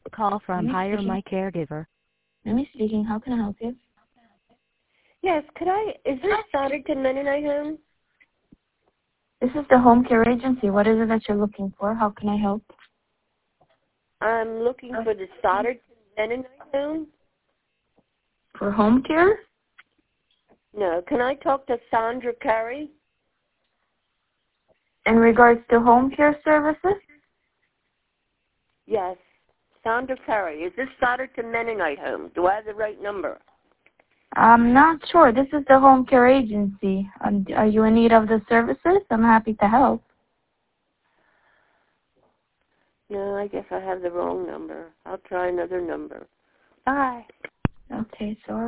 Call from Amy Hire speaking. My Caregiver. Amy speaking. How can I help you? Yes, is this Souderton Mennonite Home? This is the home care agency. What is it that you're looking for? How can I help? I'm looking for the Souderton Mennonite Home. For home care? No, can I talk to Sandra Curry? In regards to home care services? Yes, Sandra Curry. Is this Souderton Mennonite Home? Do I have the right number? I'm not sure. This is the home care agency. Are you in need of the services? I'm happy to help. No, I guess I have the wrong number. I'll try another number. Bye. Okay, sorry.